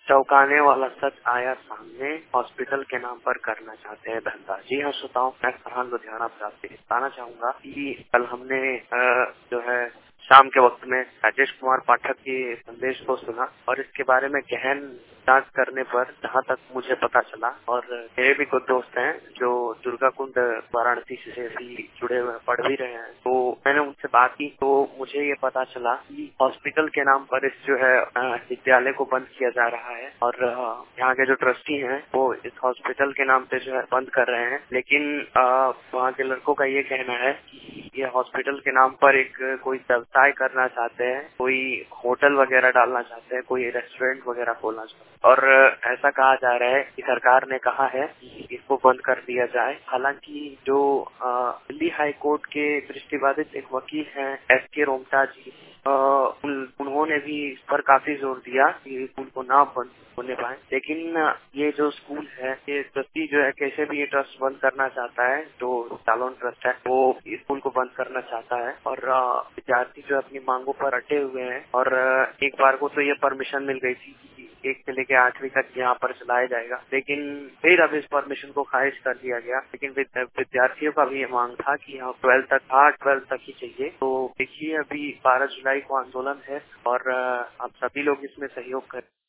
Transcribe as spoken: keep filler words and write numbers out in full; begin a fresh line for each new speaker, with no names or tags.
चौंकाने वाला सच आया सामने, हॉस्पिटल के नाम पर करना चाहते हैं धंधा। जी हाँ श्रोताओं, मैं फरहान लुधियाना आपसे बताना चाहूंगा कि कल हमने अ, जो है शाम के वक्त में राजेश कुमार पाठक के संदेश को सुना और इसके बारे में गहन जांच करने पर जहाँ तक मुझे पता चला, और मेरे भी कुछ दोस्त हैं जो दुर्गा कुंड वाराणसी से भी जुड़े हुए पढ़ भी रहे हैं, तो मैंने उनसे बात की तो मुझे ये पता चला कि हॉस्पिटल के नाम पर इस जो है विद्यालय को बंद किया जा रहा है और यहाँ के जो ट्रस्टी हैं वो इस हॉस्पिटल के नाम पे जो है बंद कर रहे हैं। लेकिन वहाँ के लड़कों का ये कहना है कि ये हॉस्पिटल के नाम पर एक कोई व्यवसाय करना चाहते हैं, कोई होटल वगैरह डालना चाहते हैं, कोई रेस्टोरेंट वगैरह खोलना चाहते हैं, और ऐसा कहा जा रहा है कि सरकार ने कहा है कि इसको बंद कर दिया जाए। हालांकि जो दिल्ली हाई कोर्ट के दृष्टिबाधित एक वकील हैं एस के रोमटा जी, उन, उन्होंने भी इस पर काफी जोर दिया कि स्कूल को ना बंद होने पाए। लेकिन ये जो स्कूल है, ये ट्रस्टी जो है कैसे भी ये ट्रस्ट बंद करना चाहता है, जो जालौन ट्रस्ट है वो स्कूल को बंद करना चाहता है और विद्यार्थी जो अपनी मांगों पर अटे हुए हैं। और एक बार को तो ये परमिशन मिल गई थी कि एक से लेके आठवीं तक यहाँ पर चलाया जाएगा, लेकिन फिर अब इस परमिशन को खारिज कर दिया गया। लेकिन विद्यार्थियों का भी ये मांग था कि यहाँ ट्वेल्थ तक था, ट्वेल्थ तक ही चाहिए। तो देखिए अभी बारह जुलाई को आंदोलन है और आप सभी लोग इसमें सहयोग करें।